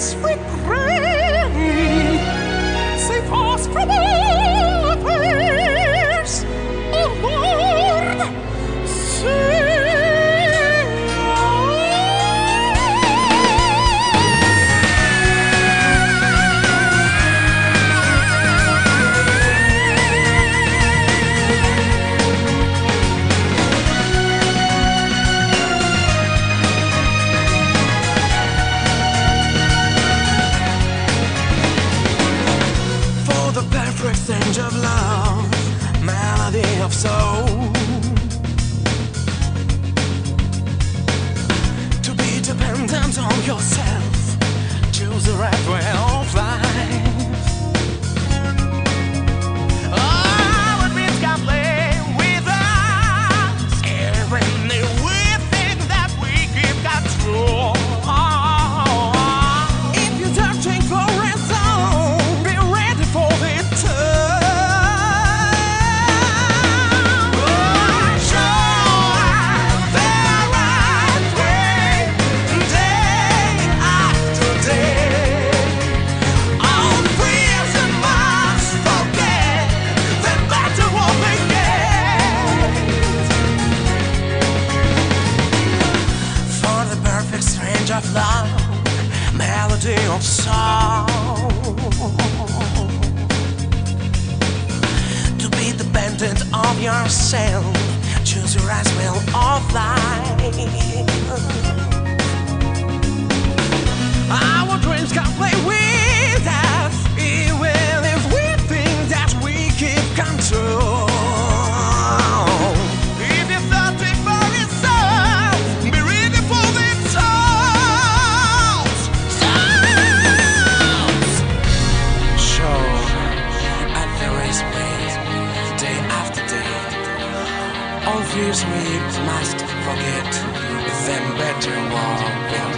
sweet rain, save us from others, oh Lord, save exchange of love, melody of soul. To be dependent on yourself, choose the right way of life. Oh, it means God play with us, even if we think that we keep control. If you're searching for a song, be ready for it too. Of love, melody of song. To be dependent on yourself, choose your as will of life. Our dreams can play with us, even if we think that we keep control. If you're searching for yourself, be ready for the all fears we must forget, then better walk will